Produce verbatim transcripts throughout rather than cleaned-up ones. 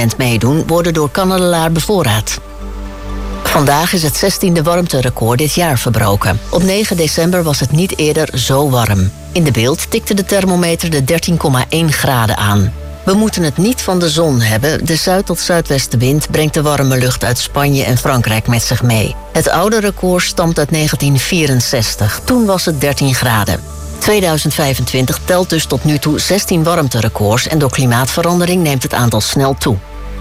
evenement meedoen, worden door Cannelelaar bevoorraad. Vandaag is het zestiende warmterecord dit jaar verbroken. Op negen december was het niet eerder zo warm. In de Beeld tikte de thermometer de dertien komma één graden aan. We moeten het niet van de zon hebben. De zuid- tot zuidwestenwind brengt de warme lucht uit Spanje en Frankrijk met zich mee. Het oude record stamt uit negentien vierenzestig. Toen was het dertien graden. tweeduizend vijfentwintig telt dus tot nu toe zestien warmterecords en door klimaatverandering neemt het aantal snel toe.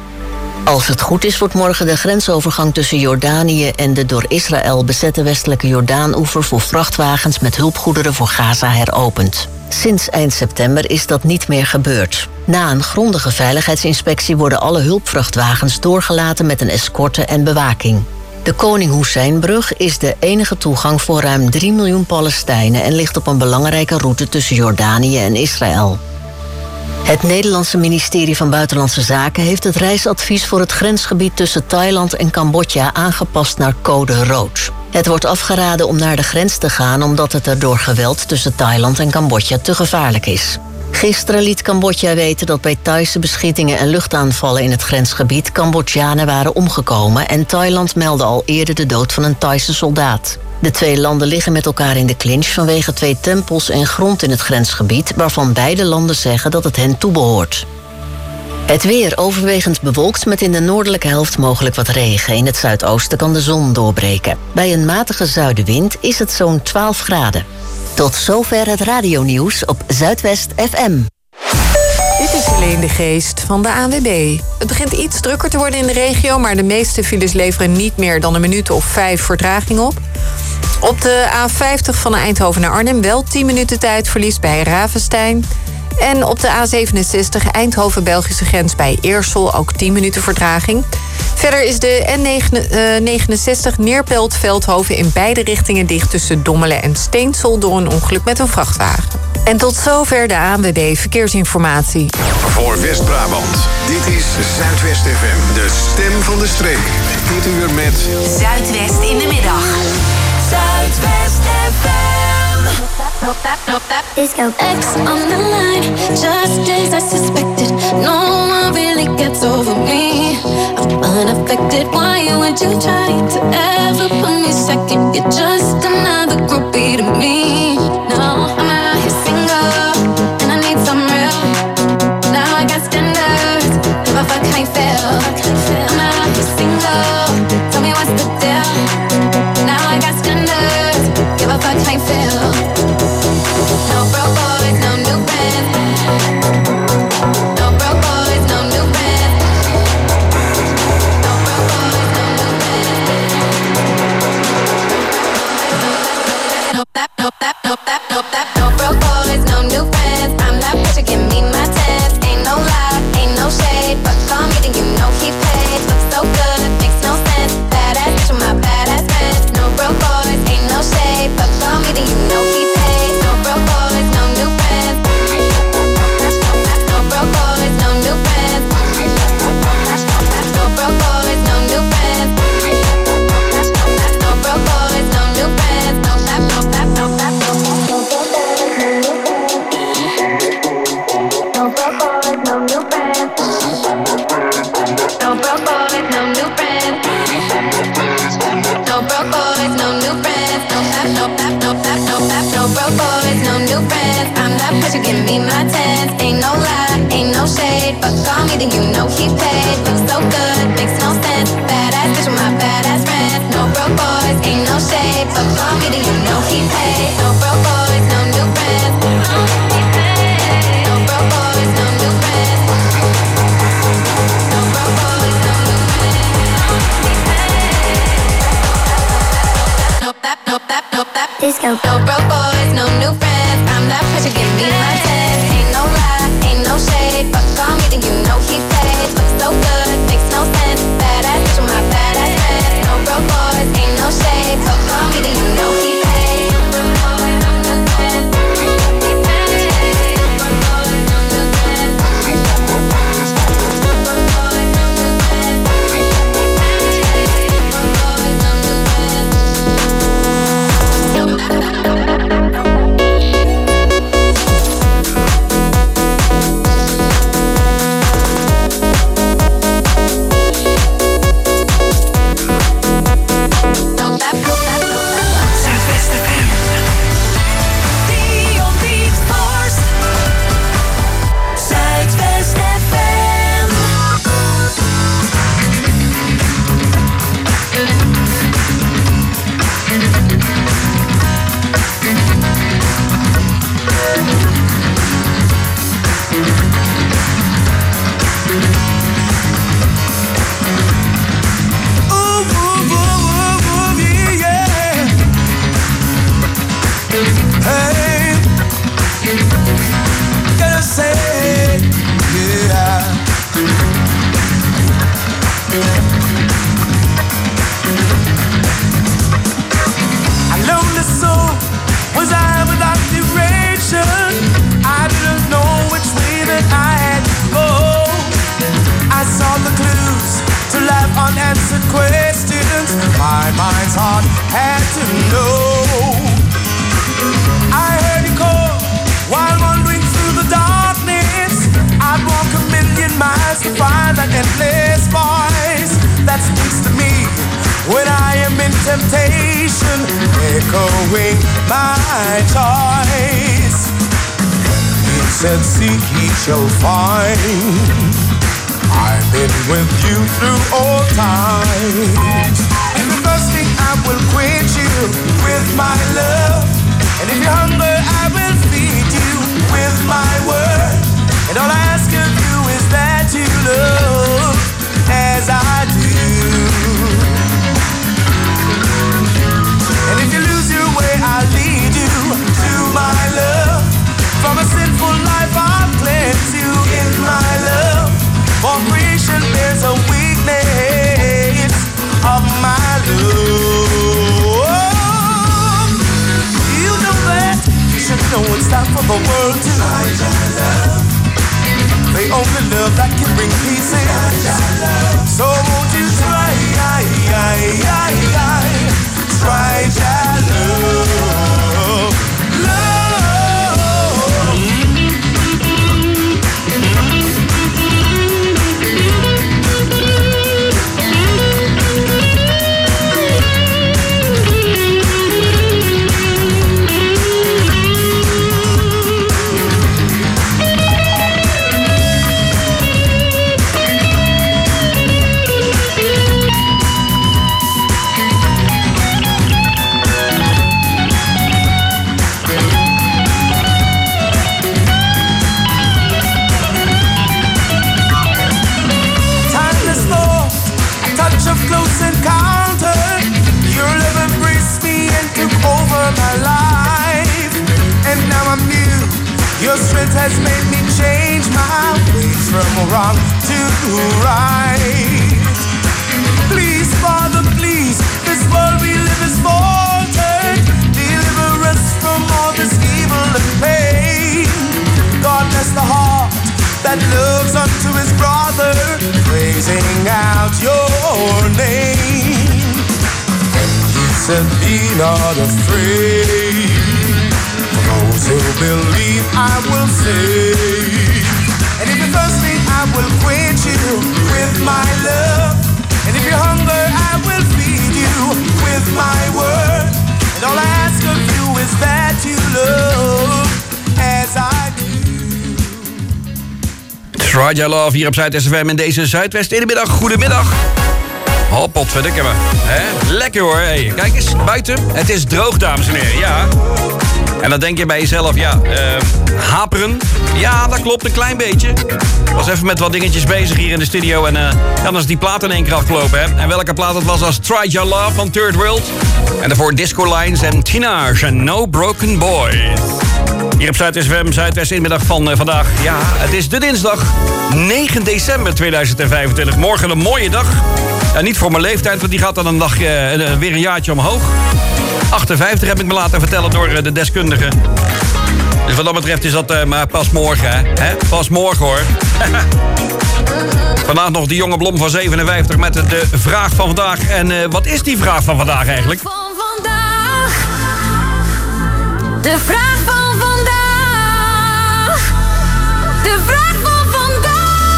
Als het goed is, wordt morgen de grensovergang tussen Jordanië en de door Israël bezette westelijke Jordaanoever voor vrachtwagens met hulpgoederen voor Gaza heropend. Sinds eind september is dat niet meer gebeurd. Na een grondige veiligheidsinspectie worden alle hulpvrachtwagens doorgelaten met een escorte en bewaking. De Koning Hoeseinbrug is de enige toegang voor ruim drie miljoen Palestijnen en ligt op een belangrijke route tussen Jordanië en Israël. Het Nederlandse ministerie van Buitenlandse Zaken heeft het reisadvies voor het grensgebied tussen Thailand en Cambodja aangepast naar code rood. Het wordt afgeraden om naar de grens te gaan omdat het er door geweld tussen Thailand en Cambodja te gevaarlijk is. Gisteren liet Cambodja weten dat bij Thaise beschietingen en luchtaanvallen in het grensgebied Cambodjanen waren omgekomen en Thailand meldde al eerder de dood van een Thaise soldaat. De twee landen liggen met elkaar in de clinch vanwege twee tempels en grond in het grensgebied waarvan beide landen zeggen dat het hen toebehoort. Het weer overwegend bewolkt met in de noordelijke helft mogelijk wat regen. In het zuidoosten kan de zon doorbreken. Bij een matige zuidenwind is het zo'n twaalf graden. Tot zover het radionieuws op Zuidwest F M. Dit is Helene de Geest van de A N W B. Het begint iets drukker te worden in de regio, maar de meeste files leveren niet meer dan een minuut of vijf vertraging op. Op de A vijftig van Eindhoven naar Arnhem wel tien minuten tijdverlies bij Ravenstein. En op de A zevenenzestig Eindhoven-Belgische grens bij Eersel ook tien minuten vertraging. Verder is de N negenenzestig Neerpelt-Veldhoven in beide richtingen dicht tussen Dommelen en Steensel door een ongeluk met een vrachtwagen. En tot zover de A N W B Verkeersinformatie. Voor West-Brabant, dit is Zuidwest F M, de stem van de streek. Dit uur met Zuidwest in de middag. Zuidwest F M. Disco X on the line, just as I suspected. No one really gets over me. I'm unaffected. Why would you try to ever put me second? You're just another groupie to me. No, I'm out here single, and I need some real. Now I got standards, if I fuck, I fail. I'm out here single, tell me what's the deal. Now I got standards, give a fuck, I fail. No broke boys, no new friends. No broke boys, no new friends. No broke boys, no new friends. No that, no that, no that, no that. No broke boys, no new friends. I'm that bitch, give me my test. Ain't no lie, ain't no shade, but call me then you know he paid. mind's heart had to know. I heard you call while wandering through the darkness. I'd walk a million miles to find that endless voice that speaks to me when I am in temptation, echoing my choice. He said, seek ye shall find. I've been with you through all times. If you're thirsty, I will quench you with my love. And if you're hungry, I will feed you with my word. And all I ask of you is that you love as I do. And if you lose your way, I'll lead you to my love. From a sinful life, I'll cleanse you in my love. For creation bears a weakness of my love. You know that you should know it's time for the world to find your love. The only love that can bring peace in. So won't you try, try your love, love. Your strength has made me change my ways from wrong to right. Please, Father, please, this world we live is faltered. Deliver us from all this evil and pain. God bless the heart that loves unto his brother, praising out your name. He said, be not afraid. Those who believe I will save. And if you're thirsty, I will quench you with my love. And if you're hungry, I will feed you with my word. And all I ask of you is that you love as I do. Try Your Love hier op Zuidwest F M in deze Zuidwest in de middag. Goedemiddag. Oh, potverdikke me. Hè? Lekker hoor. Hey, kijk eens, buiten. Het is droog, dames en heren. Ja. En dan denk je bij jezelf, ja, uh, haperen. Ja, dat klopt, een klein beetje. Ik was even met wat dingetjes bezig hier in de studio. En uh, dan is die plaat in één keer afgelopen, hè. En welke plaat het was als Try Your Love van Third World. En daarvoor Disco Lines en Tinashe en No Broken Boys. Hier op Zuidwest F M, Zuidwest Inmiddag van uh, vandaag. Ja, het is de dinsdag negen december tweeduizend vijfentwintig. Morgen een mooie dag. En niet voor mijn leeftijd, want die gaat dan een dag uh, weer een jaartje omhoog. achtenvijftig heb ik me laten vertellen door uh, de deskundigen. Dus wat dat betreft is dat uh, maar pas morgen, hè? hè? Pas morgen, hoor. Vandaag nog die jonge Blom van zevenenvijftig met de vraag van vandaag. En uh, wat is die vraag van vandaag eigenlijk? Van vandaag. De vraag van vandaag. De vraag van vandaag.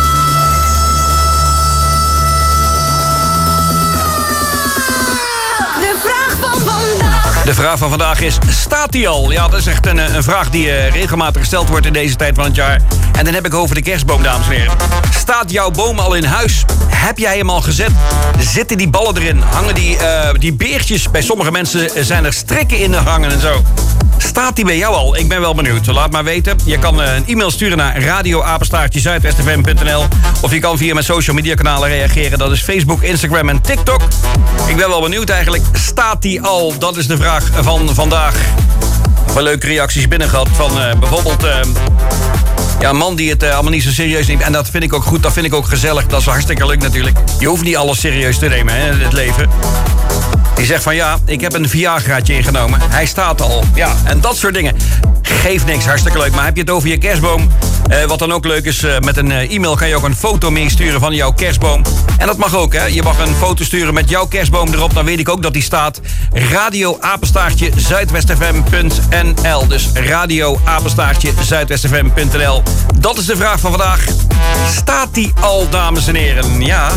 De vraag van vandaag. De vraag van vandaag is, staat die al? Ja, dat is echt een, een vraag die uh, regelmatig gesteld wordt in deze tijd van het jaar. En dan heb ik over de kerstboom, dames en heren. Staat jouw boom al in huis? Heb jij hem al gezet? Zitten die ballen erin? Hangen die, uh, die beertjes? Bij sommige mensen zijn er strikken in de hangen en zo. Staat die bij jou al? Ik ben wel benieuwd. Laat maar weten. Je kan uh, een e-mail sturen naar radio apenstaartje zuidwest f m punt n l. Of je kan via mijn social media kanalen reageren. Dat is Facebook, Instagram en TikTok. Ik ben wel benieuwd eigenlijk. Staat die al? Dat is de vraag van vandaag. Wel leuke reacties binnen gehad van uh, bijvoorbeeld... Uh, Ja, een man die het uh, allemaal niet zo serieus neemt. En dat vind ik ook goed, dat vind ik ook gezellig. Dat is hartstikke leuk natuurlijk. Je hoeft niet alles serieus te nemen, hè, in het leven. Die zegt van ja, ik heb een Viagraatje ingenomen. Hij staat al. Ja, en dat soort dingen. Geeft niks, hartstikke leuk. Maar heb je het over je kerstboom? Uh, wat dan ook leuk is, uh, met een uh, e-mail kan je ook een foto meesturen van jouw kerstboom. En dat mag ook, hè. Je mag een foto sturen met jouw kerstboom erop. Dan weet ik ook dat die staat. Radio apenstaartje zuidwestfm punt n l. Dus radio apenstaartje zuidwestfm punt n l. Dat is de vraag van vandaag. Staat die al, dames en heren? Ja.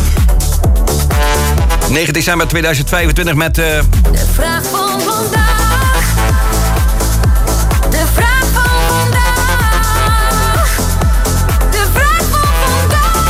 negen december tweeduizend vijfentwintig met... Uh... De vraag van vandaag. De vraag van vandaag. De vraag van vandaag.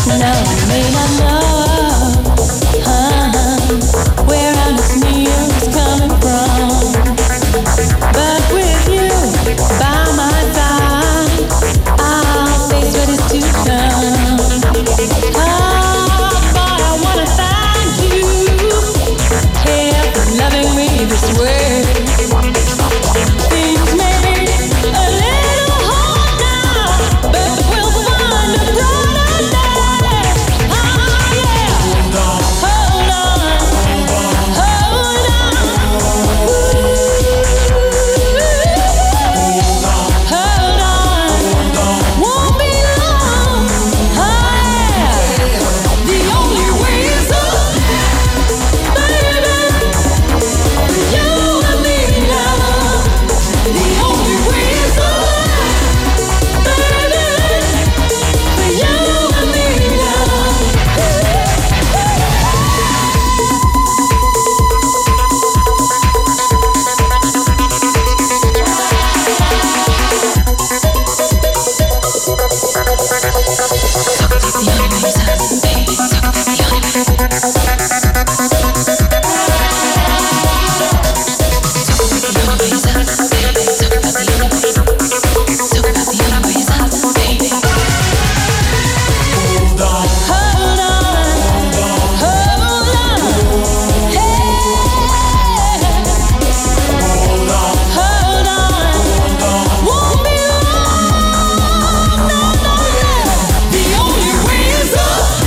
Now I may not know uh, where honest meal is coming from, but with you by my side, I'll face what is to come. Oh, boy, I wanna thank you, yeah, for loving me this way. Things may be a little hard now, but we'll find a brighter day. Oh yeah, hold on, hold on, hold on, hold on, won't be long. Oh yeah, the only way is up, baby, for you and me now. The only way is up, baby, for you and me now. Hold on, hold on, hey. Hold on, hold on, won't be long. No, no, no. The only way is up,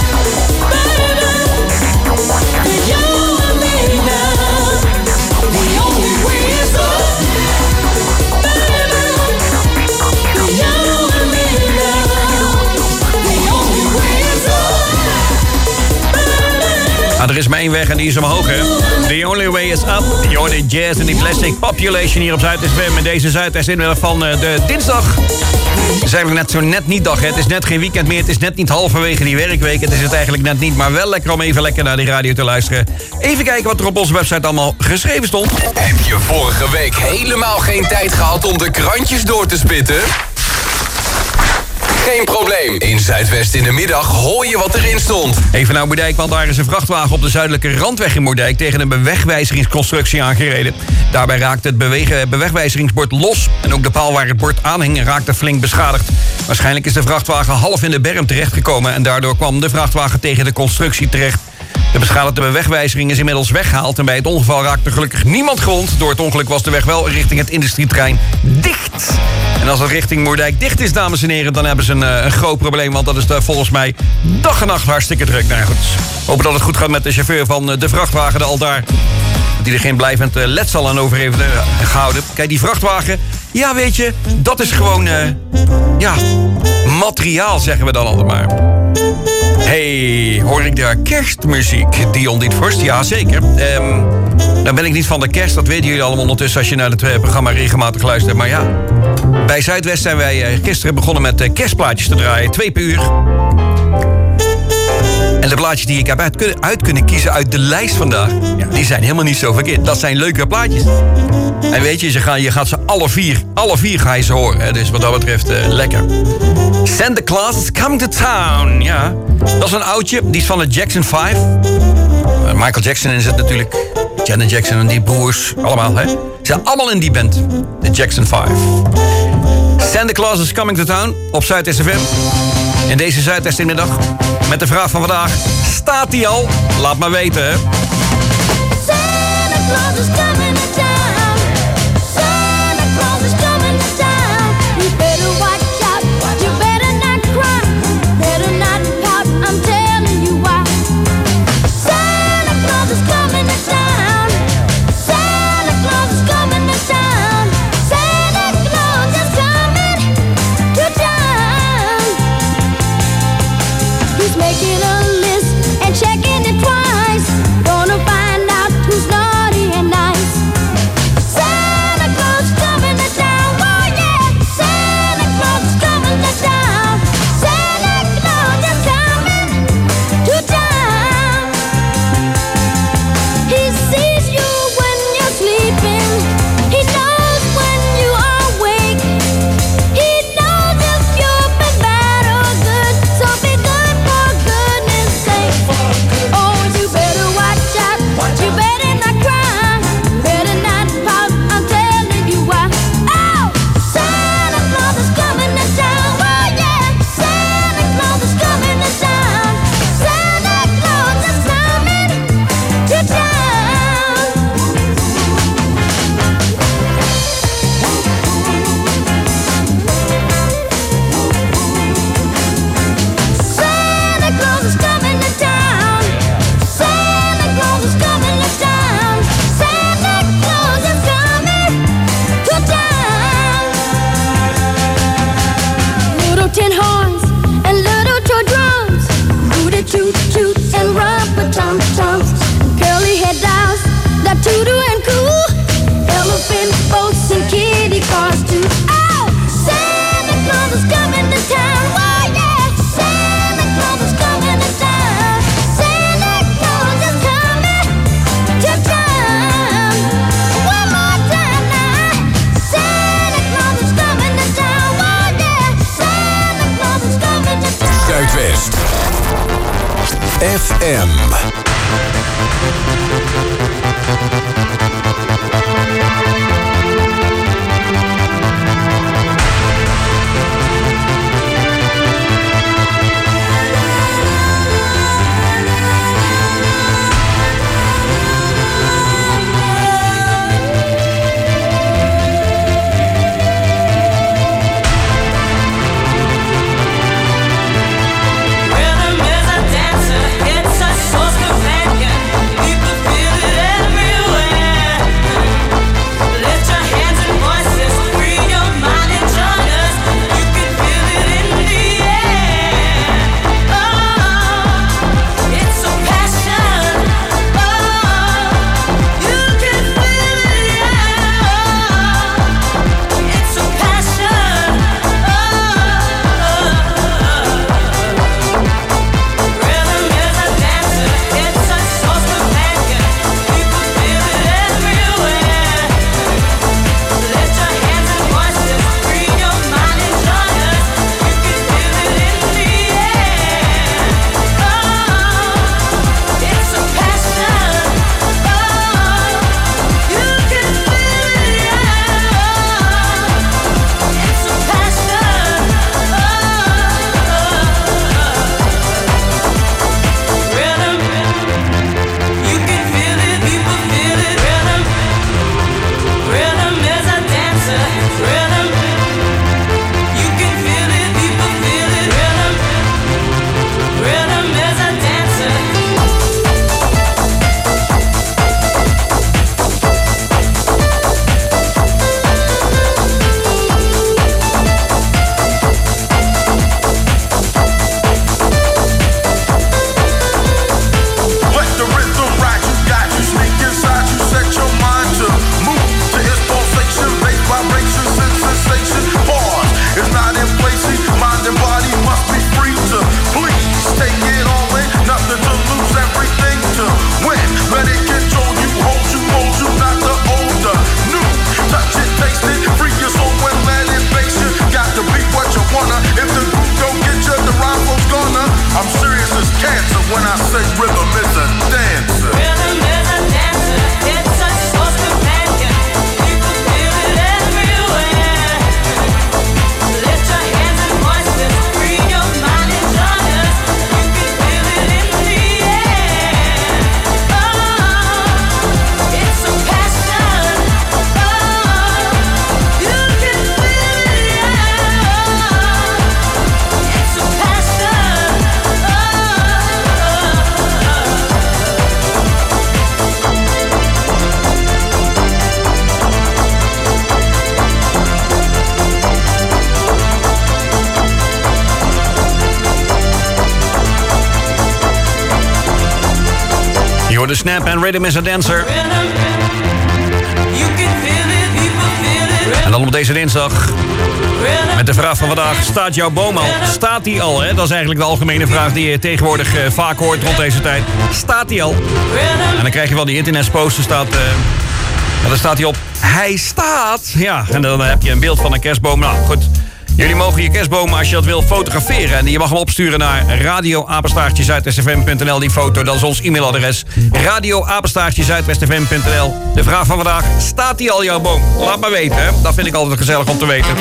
baby, for you and me now. The only way is up, baby, for you and me now. The only way is up, baby. Ah, er is maar één weg en die is omhoog, hè. The only way is up. Je hoort de jazz en die plastic population hier op Zuid-S F M. En deze Zuid-S inmiddels van uh, de dinsdag. Het is eigenlijk net zo net niet dag, hè. Het is net geen weekend meer. Het is net niet halverwege die werkweek. Het is het eigenlijk net niet. Maar wel lekker om even lekker naar die radio te luisteren. Even kijken wat er op onze website allemaal geschreven stond. Heb je vorige week helemaal geen tijd gehad om de krantjes door te spitten? Geen probleem. In Zuidwest in de middag hoor je wat erin stond. Even naar Moerdijk, want daar is een vrachtwagen op de zuidelijke randweg in Moerdijk tegen een bewegwijzeringsconstructie aangereden. Daarbij raakte het bewege- bewegwijzeringsbord los en ook de paal waar het bord aanhing raakte flink beschadigd. Waarschijnlijk is de vrachtwagen half in de berm terechtgekomen en daardoor kwam de vrachtwagen tegen de constructie terecht. De beschadigde bewegwijzering is inmiddels weggehaald en bij het ongeval raakte gelukkig niemand gewond. Door het ongeluk was de weg wel richting het industrietrein dicht. En als het richting Moerdijk dicht is, dames en heren, dan hebben ze een, uh, een groot probleem. Want dat is uh, volgens mij dag en nacht hartstikke druk. Nou goed, hopen dat het goed gaat met de chauffeur van uh, de vrachtwagen, de Aldaar. Die er geen blijvend uh, letsel aan over heeft uh, gehouden. Kijk, die vrachtwagen, ja weet je, dat is gewoon, uh, ja, materiaal zeggen we dan altijd maar. Hey, hoor ik daar kerstmuziek? Dion Dietvorst? Ja, zeker. Um, dan ben ik niet van de kerst, dat weten jullie allemaal ondertussen als je naar het uh, programma regelmatig luistert. Maar ja, bij Zuidwest zijn wij uh, gisteren begonnen met uh, kerstplaatjes te draaien. Twee per uur. En de plaatjes die ik heb uit kunnen, uit kunnen kiezen uit de lijst vandaag, ja, die zijn helemaal niet zo verkeerd. Dat zijn leuke plaatjes. En weet je, je gaat, je gaat ze alle vier, alle vier ga je ze horen. Hè? Dus wat dat betreft, uh, lekker. Santa Claus is coming to town. Ja, dat is een oudje. Die is van de Jackson vijf. Uh, Michael Jackson is het natuurlijk. Janet Jackson en die broers. Allemaal, hè. Ze zijn allemaal in die band. De Jackson vijf. Santa Claus is coming to town. Op Zuid-S F M. In deze Zuid-S in de middag. Met de vraag van vandaag. Staat die al? Laat maar weten, hè. Santa Claus is coming to town. Santa Claus is coming to town. You better watch out. You better not cry. Better not pout. I'm telling you why. Santa Claus is coming to town. Santa Claus is coming to town. Santa Claus is coming to town. He's making a list and checking it twice. Gonna find out who's naughty and nice. F M. De Snap en Rhythm is a Dancer. En dan op deze dinsdag met de vraag van vandaag: staat jouw boom al? Staat die al? Hè? Dat is eigenlijk de algemene vraag die je tegenwoordig uh, vaak hoort rond deze tijd. Staat die al? En dan krijg je wel die internetposter staat. Uh, en dan staat hij op: hij staat. Ja, en dan heb je een beeld van een kerstboom. Nou goed. Jullie mogen je kerstboom, als je dat wil, fotograferen. En je mag hem opsturen naar radio apenstaartje zuidwest f m punt n l. Die foto, dat is ons e-mailadres. radio apenstaartje zuidwest f m punt n l. De vraag van vandaag: staat die al, jouw boom? Laat maar weten, hè? Dat vind ik altijd gezellig om te weten.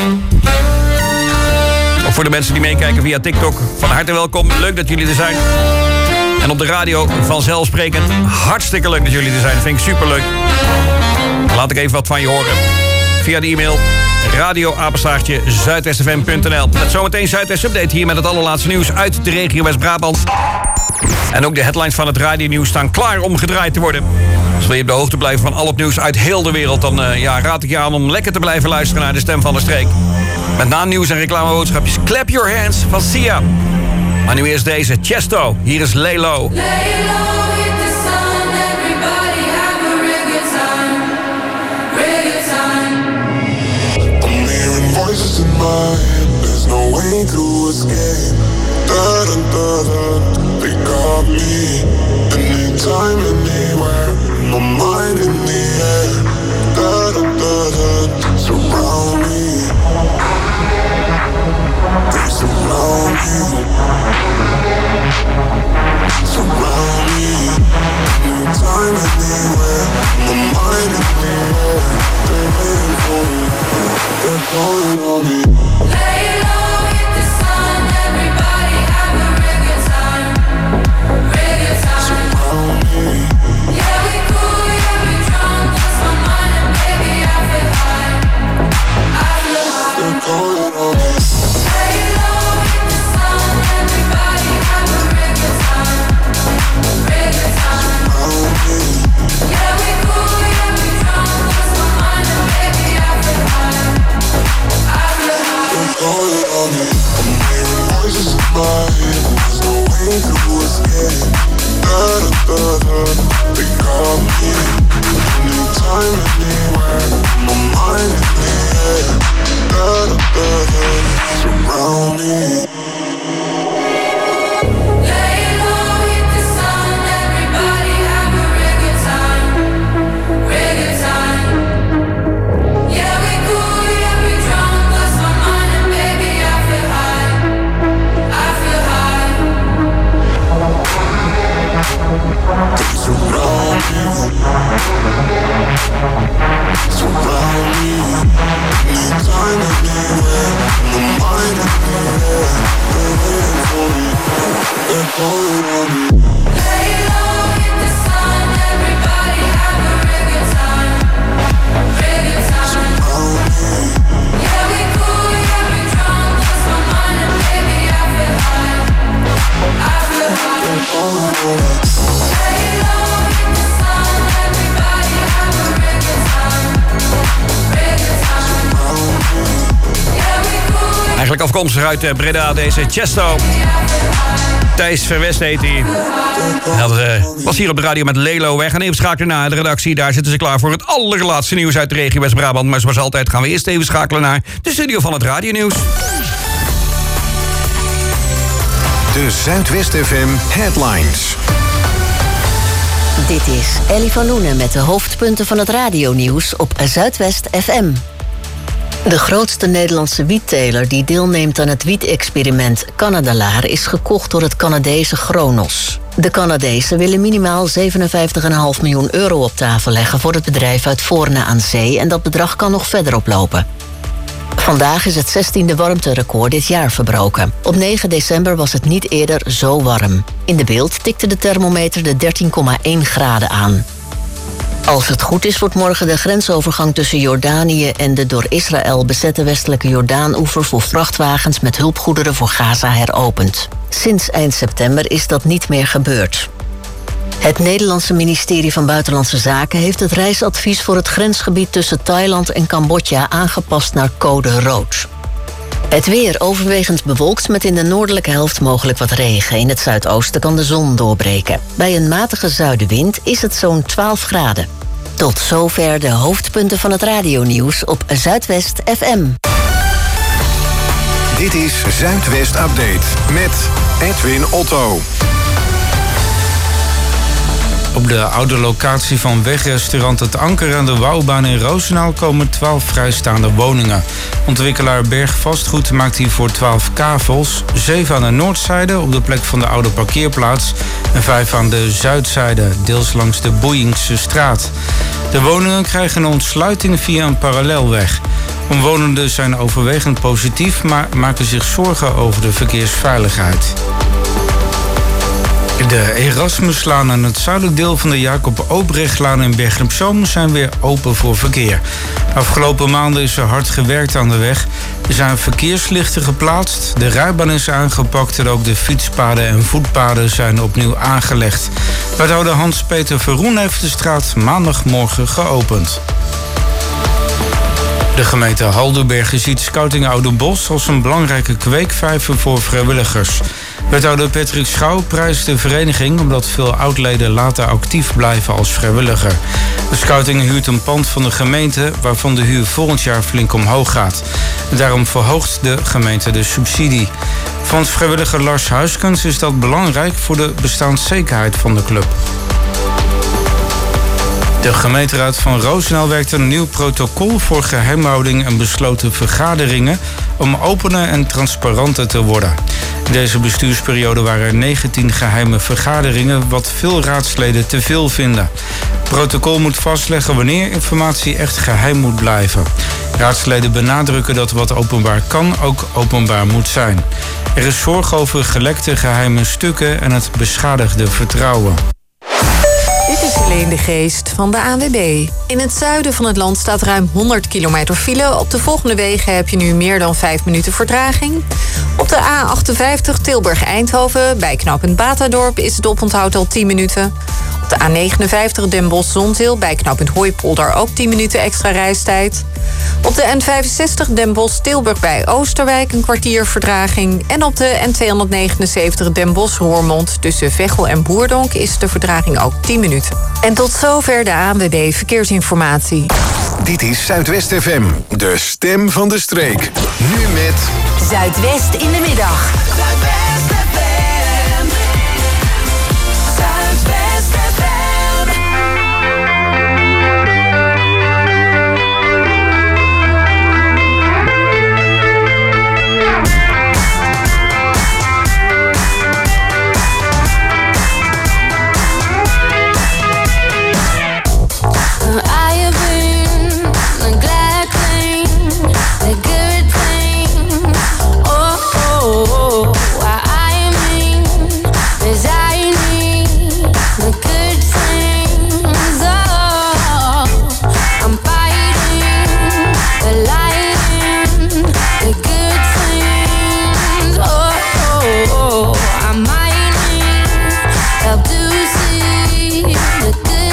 Ook voor de mensen die meekijken via TikTok, van harte welkom. Leuk dat jullie er zijn. En op de radio, vanzelfsprekend, hartstikke leuk dat jullie er zijn. Dat vind ik superleuk. Laat ik even wat van je horen. Via de e-mail radio apenstaartje zuidwest f m punt n l. Met zometeen Zuidwest Update hier met het allerlaatste nieuws uit de regio West-Brabant. En ook de headlines van het radionieuws staan klaar om gedraaid te worden. Dus wil je op de hoogte blijven van al het nieuws uit heel de wereld, dan uh, ja, raad ik je aan om lekker te blijven luisteren naar de Stem van de Streek. Met na nieuws en reclameboodschapjes Clap Your Hands van Sia. Maar nu eerst deze, Chesto. Hier is Lay Low. Lay low in the sun, everybody have a real good time, real good time. I'm hearing voices in my head, there's no way to escape. Da da da da, they got me. Anytime, anywhere, my mind in the air. Da da da da, surround me. They surround me. Surround to escape. Da da da da, they got me. Anytime, anywhere, my mind in the air. Da da da da, surround me. Surround me, surround me. Anytime, anywhere, my mind in the air. They're waiting for me, they're calling on me. Lay low in the sun, everybody have a real good time, real good time. Surround me. Yeah, we cool, yeah, we drunk, lost my mind and baby I feel high, I feel high. They're calling on me. Eigenlijk afkomstig uit Breda, deze Chesto. Thijs Verwest heet hij. Hij uh, was hier op de radio met Lelo. Wij gaan even schakelen naar de redactie. Daar zitten ze klaar voor het allerlaatste nieuws uit de regio West-Brabant. Maar zoals altijd gaan we eerst even schakelen naar de studio van het radionieuws. De Zuidwest F M Headlines. Dit is Ellie van Loenen met de hoofdpunten van het radionieuws op Zuidwest F M. De grootste Nederlandse wietteler die deelneemt aan het wietexperiment Canadalaar is gekocht door het Canadese Chronos. De Canadezen willen minimaal zevenenvijftig komma vijf miljoen euro op tafel leggen voor het bedrijf uit Voorne aan Zee en dat bedrag kan nog verder oplopen. Vandaag is het zestiende warmterecord dit jaar verbroken. Op negen december was het niet eerder zo warm. In de Beeld tikte de thermometer de dertien komma één graden aan. Als het goed is, wordt morgen de grensovergang tussen Jordanië en de door Israël bezette westelijke Jordaan-oever voor vrachtwagens met hulpgoederen voor Gaza heropend. Sinds eind september is dat niet meer gebeurd. Het Nederlandse ministerie van Buitenlandse Zaken heeft het reisadvies voor het grensgebied tussen Thailand en Cambodja aangepast naar code rood. Het weer overwegend bewolkt met in de noordelijke helft mogelijk wat regen. In het zuidoosten kan de zon doorbreken. Bij een matige zuidenwind is het zo'n twaalf graden. Tot zover de hoofdpunten van het radionieuws op Zuidwest F M. Dit is Zuidwest Update met Edwin Otto. Op de oude locatie van wegrestaurant Het Anker aan de Wouwbaan in Roosendaal komen twaalf vrijstaande woningen. Ontwikkelaar Berg Vastgoed maakt hiervoor twaalf kavels, zeven aan de noordzijde op de plek van de oude parkeerplaats en vijf aan de zuidzijde, deels langs de Boeiingse straat. De woningen krijgen een ontsluiting via een parallelweg. Omwonenden zijn overwegend positief, maar maken zich zorgen over de verkeersveiligheid. De Erasmuslaan en het zuidelijk deel van de Jacob Oprechtlaan in Bergen op Zoom zijn weer open voor verkeer. Afgelopen maanden is er hard gewerkt aan de weg. Er zijn verkeerslichten geplaatst, de rijbaan is aangepakt en ook de fietspaden en voetpaden zijn opnieuw aangelegd. Wethouder Hans-Peter Verroen heeft de straat maandagmorgen geopend. De gemeente Haldenbergen ziet Scouting Oudenbosch als een belangrijke kweekvijver voor vrijwilligers. Wethouder Patrick Schouw prijst de vereniging omdat veel oudleden later actief blijven als vrijwilliger. De scouting huurt een pand van de gemeente waarvan de huur volgend jaar flink omhoog gaat. Daarom verhoogt de gemeente de subsidie. Volgens vrijwilliger Lars Huiskens is dat belangrijk voor de bestaanszekerheid van de club. De gemeenteraad van Roosendaal werkt aan een nieuw protocol voor geheimhouding en besloten vergaderingen om opener en transparanter te worden. In deze bestuursperiode waren er negentien geheime vergaderingen, wat veel raadsleden te veel vinden. Het protocol moet vastleggen wanneer informatie echt geheim moet blijven. Raadsleden benadrukken dat wat openbaar kan ook openbaar moet zijn. Er is zorg over gelekte geheime stukken en het beschadigde vertrouwen. Dit is Helene de Geest van de A N W B. In het zuiden van het land staat ruim honderd kilometer file. Op de volgende wegen heb je nu meer dan vijf minuten vertraging. Op de A achtenvijftig Tilburg-Eindhoven bij knooppunt Batadorp is het oponthoud al tien minuten. Op de A negenenvijftig Den Bosch-Zonzeel bij knooppunt Hooipolder ook tien minuten extra reistijd. Op de N vijfenzestig Den Bosch-Tilburg bij Oosterwijk een kwartier vertraging. En op de N tweehonderdnegenenzeventig Den Bosch-Roermond tussen Veghel en Boerdonk is de vertraging ook tien minuten. En tot zover de A N W B Verkeersinformatie. Dit is Zuidwest F M, de stem van de streek. Nu met Zuidwest in de middag. Zuidwest F M. Zuidwest F M. I have been a glad thing, a good thing. Oh, oh, oh. I mean, resigning the good things. Oh, I'm fighting the lighting, the good things. Oh, oh, oh. I'm mining, help to see the good things.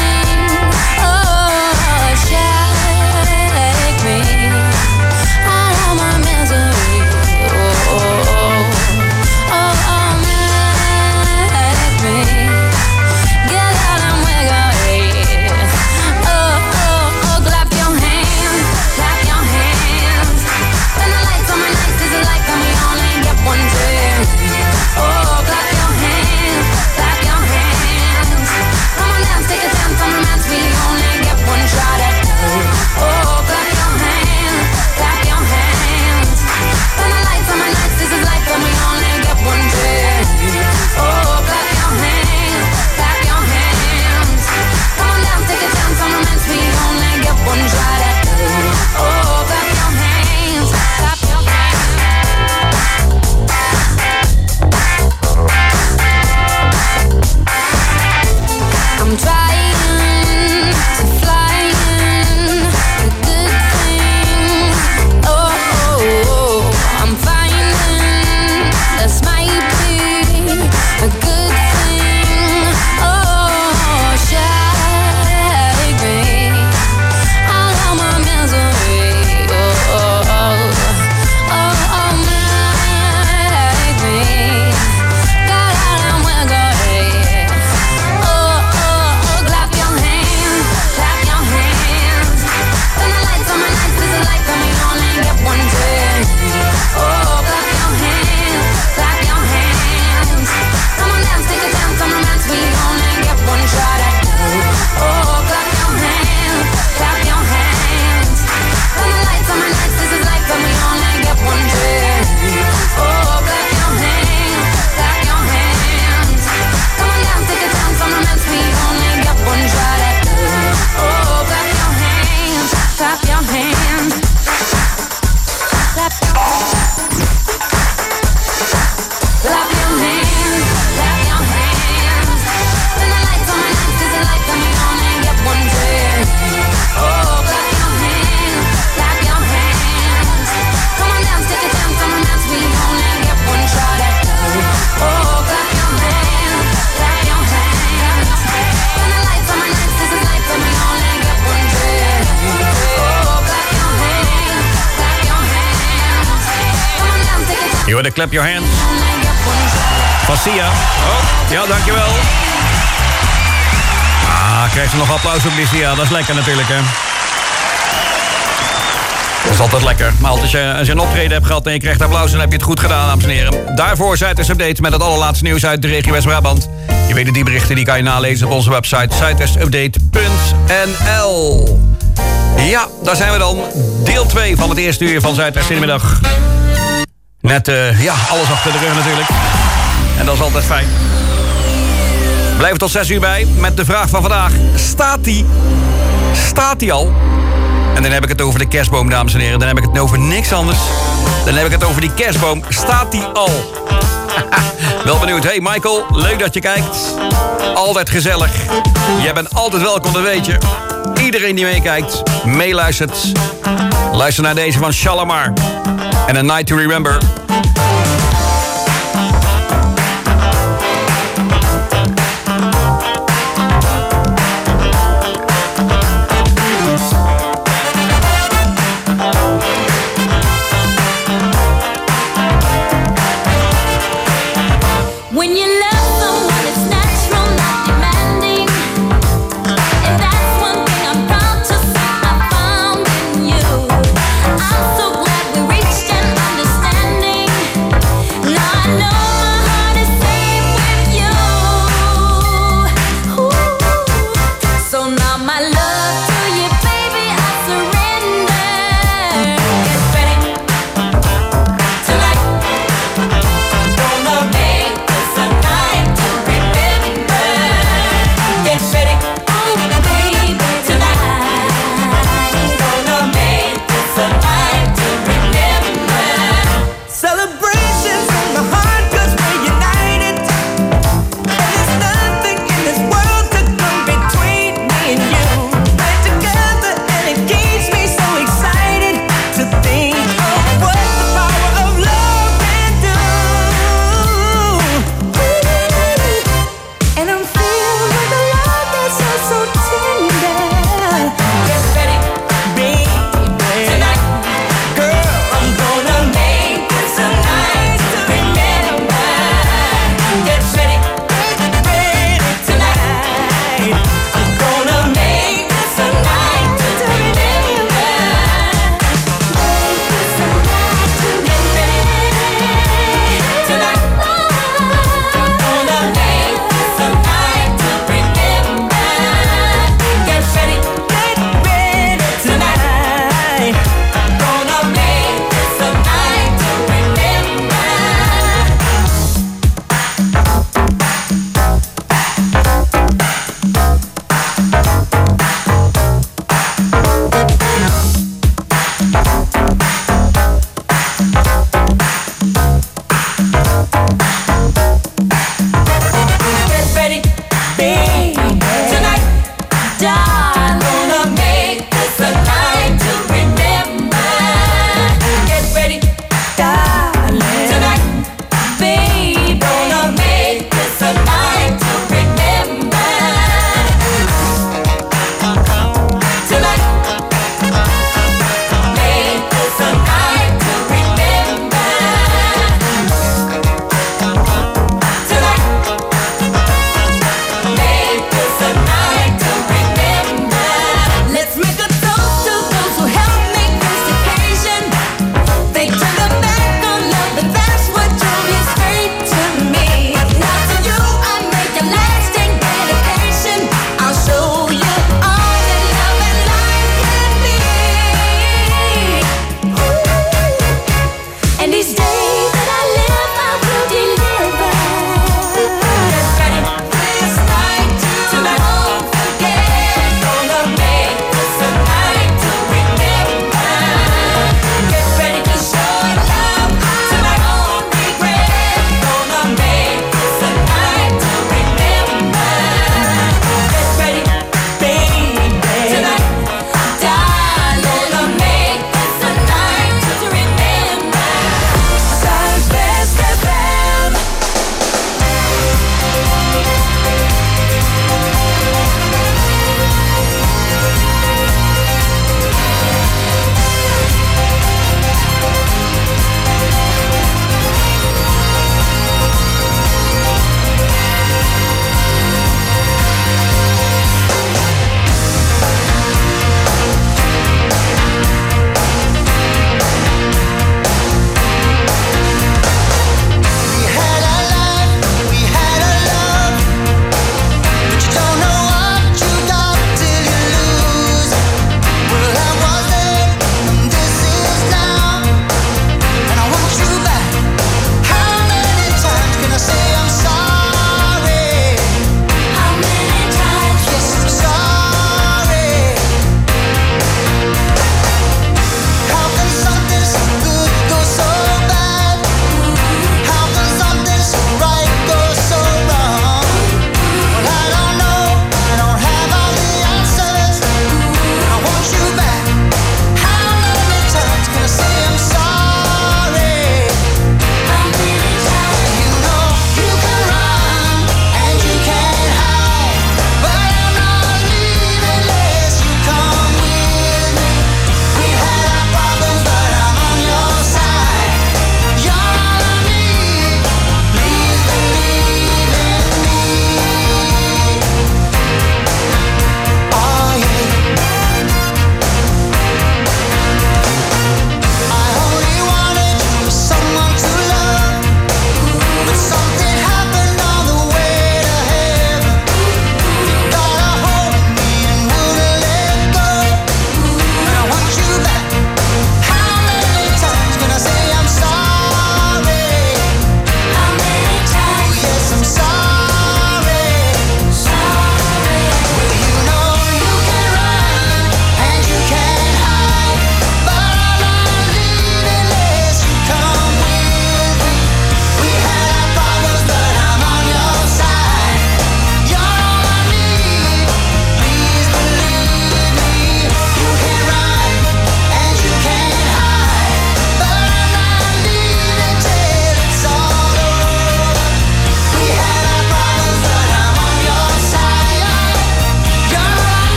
De Clap Your Hands van Sia. Oh, ja, dankjewel. Ah, krijgt ze nog applaus op die Sia. Dat is lekker natuurlijk, hè. Dat is altijd lekker. Maar als je, als je een optreden hebt gehad en je krijgt applaus, dan heb je het goed gedaan, dames en heren. Daarvoor Zuidwest Update met het allerlaatste nieuws uit de regio West-Brabant. Je weet het, die berichten die kan je nalezen op onze website zuidwestupdate punt n l. Ja, daar zijn we dan. Deel twee van het eerste uur van Zuidwest in de middag. Net, uh, ja, alles achter de rug natuurlijk. En dat is altijd fijn. Blijf er tot zes uur bij met de vraag van vandaag. Staat die? Staat die al? En dan heb ik het over de kerstboom, dames en heren. Dan heb ik het over niks anders. Dan heb ik het over die kerstboom. Staat die al? Wel benieuwd. Hey Michael, leuk dat je kijkt. Altijd gezellig. Jij bent altijd welkom, dat weet je. Iedereen die meekijkt, meeluistert. Luister naar deze van Shalamar. En A Night to Remember.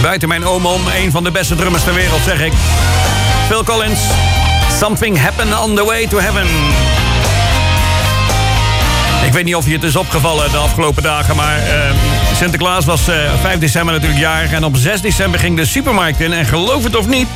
buiten mijn oom om, een van de beste drummers ter wereld, zeg ik. Phil Collins, Something Happened on the Way to Heaven. Ik weet niet of je het is opgevallen de afgelopen dagen, maar uh, Sinterklaas was uh, vijf december natuurlijk jarig. En op zes december ging de supermarkt in. En geloof het of niet,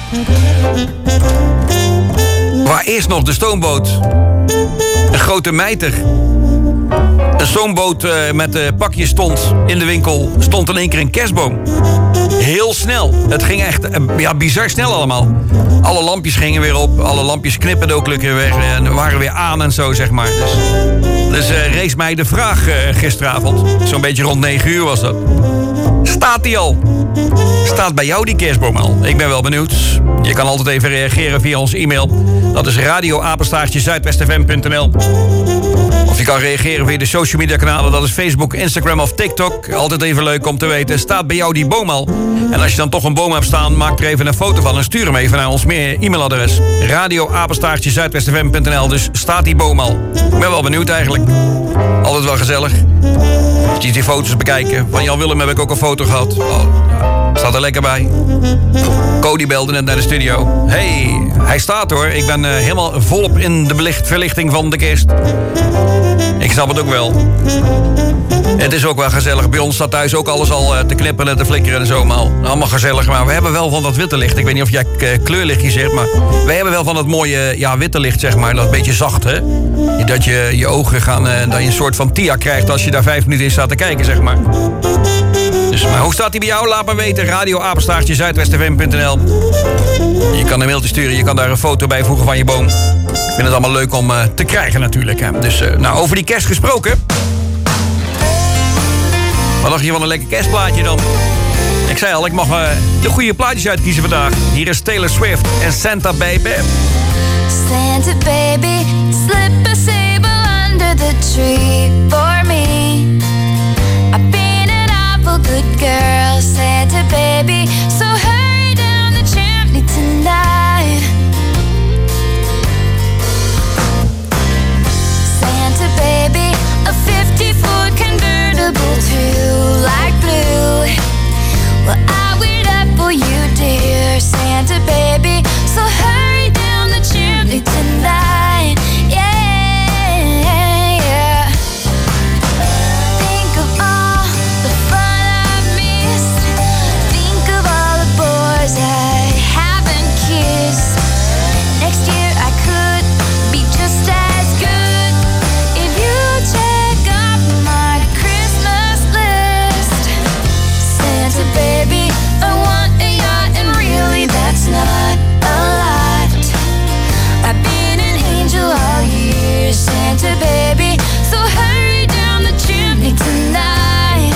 waar eerst nog de stoomboot, een grote mijter, een stoomboot uh, met uh, pakjes stond in de winkel, stond in één keer een kerstboom. Heel snel. Het ging echt uh, ja, bizar snel allemaal. Alle lampjes gingen weer op, alle lampjes knipperden ook lekker weg en waren weer aan en zo, zeg maar. Dus, dus uh, rees mij de vraag uh, gisteravond, zo'n beetje rond negen uur was dat. Staat die al? Staat bij jou die kerstboom al? Ik ben wel benieuwd. Je kan altijd even reageren via ons e-mail. Dat is radio apenstaartje zuidwest f m punt n l. Of je kan reageren via de social media kanalen. Dat is Facebook, Instagram of TikTok. Altijd even leuk om te weten. Staat bij jou die boom al? En als je dan toch een boom hebt staan, maak er even een foto van en stuur hem even naar ons e-mailadres. radio apenstaartje zuidwest f m punt n l. Dus staat die boom al? Ik ben wel benieuwd eigenlijk. Altijd wel gezellig. Als je die foto's bekijken. Van Jan Willem heb ik ook een foto gehad. Oh, staat er lekker bij. Cody belde net naar de studio. Hey, hij staat hoor. Ik ben uh, helemaal volop in de belicht, verlichting van de kerst. Ik snap het ook wel. Het is ook wel gezellig. Bij ons staat thuis ook alles al uh, te knipperen en te flikkeren en zo. Maar allemaal gezellig. Maar we hebben wel van dat witte licht. Ik weet niet of jij uh, kleurlichtje zegt, maar wij hebben wel van dat mooie ja, witte licht, zeg maar. Dat een beetje zacht, hè. Dat je je ogen gaan, uh, dat je een soort van tia krijgt als je daar vijf minuten in staat te kijken, zeg maar. Dus, maar hoe staat die bij jou? Laat me weten. radio apenstaartje zuidwest f m punt n l. Je kan een mailtje sturen. Je kan daar een foto bij voegen van je boom. Ik vind het allemaal leuk om uh, te krijgen natuurlijk. Hè. Dus uh, nou, over die kerst gesproken. Wat dacht je van een lekker kerstplaatje dan? Ik zei al, ik mag uh, de goede plaatjes uitkiezen vandaag. Hier is Taylor Swift en Santa Baby. Santa baby, slip a sable under the tree for me. I've been an awful good girl, Santa baby, so hurry down the chimney tonight. Santa baby, a fifty-foot convertible to light blue. Well, I wait up for you, dear Santa baby, so hurry down the chimney tonight. Yeah, yeah. Think of all the fun I've missed. Think of all the boys I haven't kissed. Next year I could be just as good if you check off my Christmas list. Santa baby, I want a yacht, and really that's not a lot. I've been an angel all year, Santa baby, so hurry down the chimney tonight.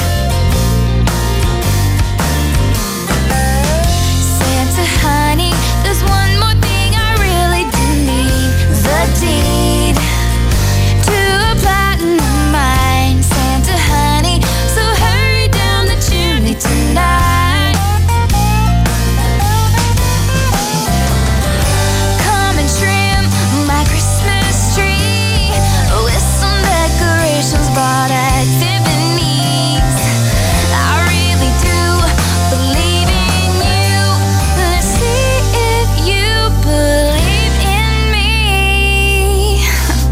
Santa honey, there's one more thing I really do need, the deed to a platinum mine, Santa honey, so hurry down the chimney tonight. Come and trim my Christmas tree with some decorations bought at Tiffany's. I really do believe in you. Let's see if you believe in me.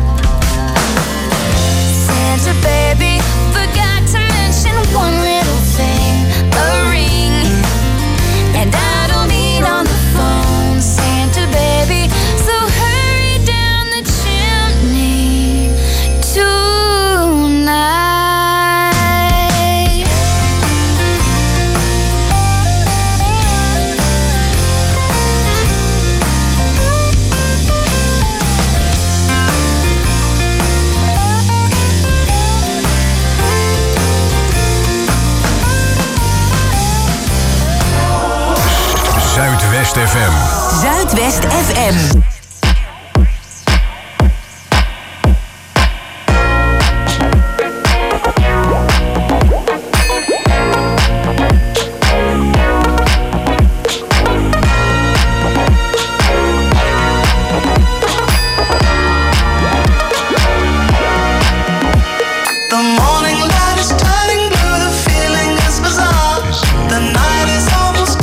Santa baby, forgot to mention one little thing, a ring. And I don't need on the phone, Santa baby, so hurry down the chimney tonight. Zuidwest F M. Zuidwest F M. The morning light is turning blue, the feeling is bizarre. The night is almost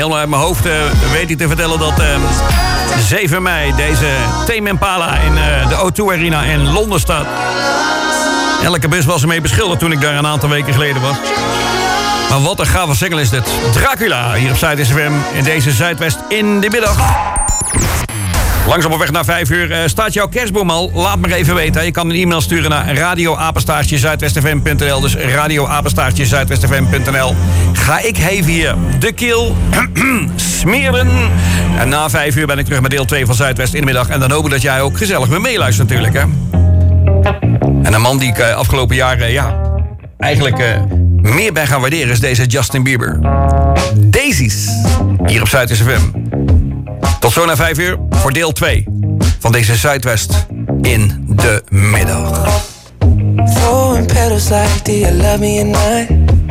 helemaal uit mijn hoofd uh, weet ik te vertellen dat uh, zeven mei deze Tame Impala in uh, de O twee Arena in Londen staat. Elke bus was ermee beschilderd toen ik daar een aantal weken geleden was. Maar wat een gave single is dit. Dracula, hier op Zuidwest F M in deze Zuidwest in de middag. Langzaam op weg naar vijf uur. Uh, staat jouw kerstboom al? Laat me even weten. Je kan een e-mail sturen naar radio apenstaartje zuidwest f m punt n l. Dus radio apenstaartje zuidwest f m punt n l. Ga ik even hier de keel smeren. En na vijf uur ben ik terug met deel twee van Zuidwest in de middag. En dan hoop ik dat jij ook gezellig met meeluistert natuurlijk, hè. En een man die ik uh, afgelopen jaren, uh, ja, eigenlijk uh, meer ben gaan waarderen is deze Justin Bieber. Daisies, hier op Zuidwest F M. Tot zo na vijf uur voor deel twee van deze Zuidwest in de middag. Throwing petals like, do you love me or not?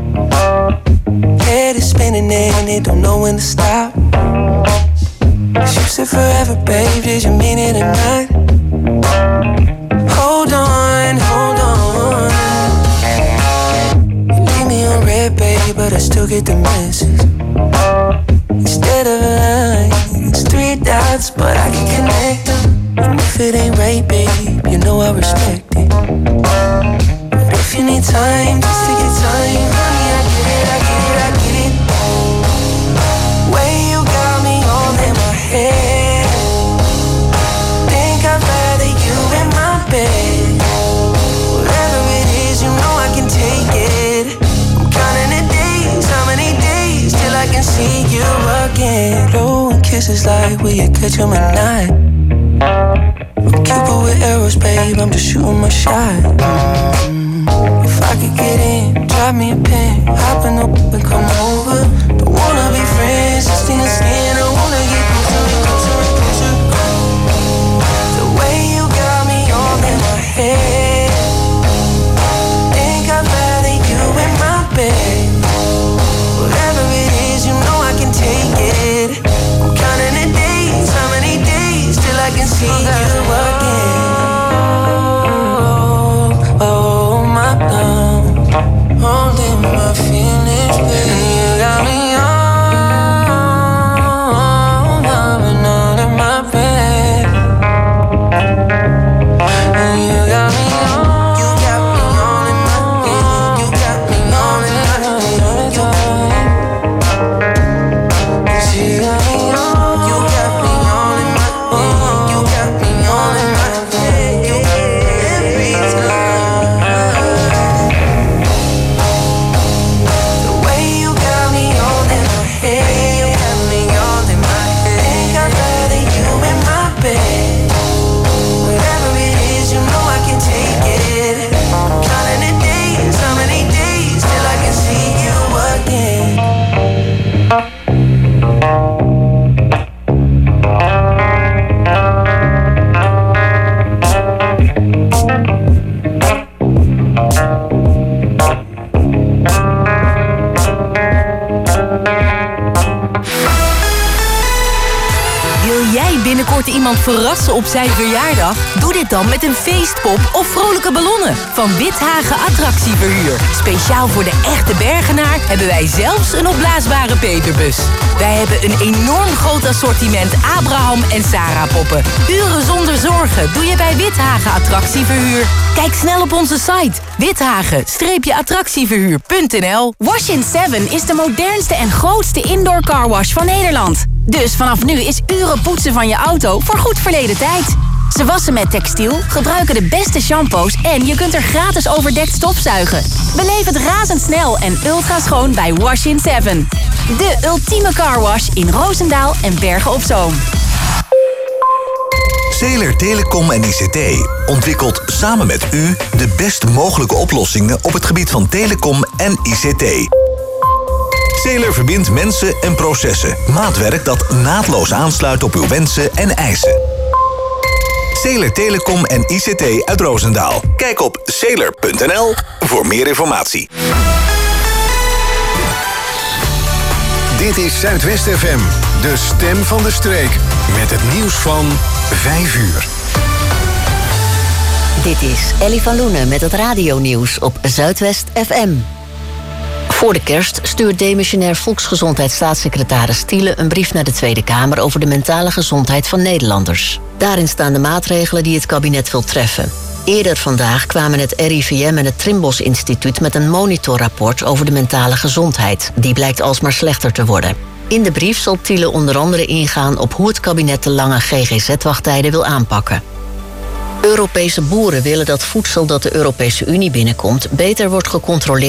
Head is spinning and it don't know when to stop. You said forever, babe, did you mean it or not? Hold on, hold on. You leave me on red, babe, but I still get the message. Instead of a line, it's three dots, but I can connect them. And if it ain't right, babe, you know I respect it. But if you need time, just to get time, honey, I get it, I get it, I get it. Way you got me all in my head. Think I'd rather you in my bed. Whatever it is, you know I can take it. I'm counting the days, how many days till I can see you again. Blowing kisses like, will you catch 'em or not? I'm Cupid with arrows, babe, I'm just shooting my shot. Mm. If I could get in, drop me a pin, hop in the whip and come over. Don't wanna be friends, just in the skin, I wanna get closer and closer and closer. The way you got me all in my head. Think I'd rather you in my bed. Whatever it is, you know I can take it. I'm counting the days, how many days till I can see you again. Oh, oh my love, holding my feelings, baby. You got me all, loving all in my bed. And you got me all, you got me all in my bed. You got me all in my bed all the time. You got me all, you got me all in my bed. You got me all in my bed. You every time. The way you got me all in my head. You got me all in my head. Think I'd rather you in my bed. Whatever it is, you know I can take it. Counting the days, how many days till I can see you again. Wil jij binnenkort iemand verrassen op zijn verjaardag? Doe dit dan met een feestpop of vrolijke ballonnen van Withagen Attractieverhuur. Speciaal voor de echte Bergenaar hebben wij zelfs een opblaasbare peperbus. Wij hebben een enorm groot assortiment Abraham en Sarah poppen. Uren zonder zorgen doe je bij Withagen Attractieverhuur. Kijk snel op onze site withagen attractieverhuur punt n l. Wash in seven is de modernste en grootste indoor carwash van Nederland. Dus vanaf nu is uren poetsen van je auto voor goed verleden tijd. Ze wassen met textiel, gebruiken de beste shampoos en je kunt er gratis overdekt stofzuigen. Beleef het razendsnel en ultra schoon bij Wash in seven. De ultieme carwash in Roosendaal en Bergen op Zoom. Zeeler Telecom en I C T ontwikkelt samen met u de best mogelijke oplossingen op het gebied van telecom en I C T. Zeeler verbindt mensen en processen. Maatwerk dat naadloos aansluit op uw wensen en eisen. Zeeler Telecom en I C T uit Roosendaal. Kijk op zeeler punt n l voor meer informatie. Dit is Zuidwest F M, de stem van de streek. Met het nieuws van vijf uur. Dit is Ellie van Loenen met het radionieuws op Zuidwest F M. Voor de kerst stuurt demissionair volksgezondheidsstaatssecretaris Thiele een brief naar de Tweede Kamer over de mentale gezondheid van Nederlanders. Daarin staan de maatregelen die het kabinet wil treffen. Eerder vandaag kwamen het R I V M en het Trimbos Instituut met een monitorrapport over de mentale gezondheid. Die blijkt alsmaar slechter te worden. In de brief zal Thiele onder andere ingaan op hoe het kabinet de lange G G Z-wachttijden wil aanpakken. Europese boeren willen dat voedsel dat de Europese Unie binnenkomt beter wordt gecontroleerd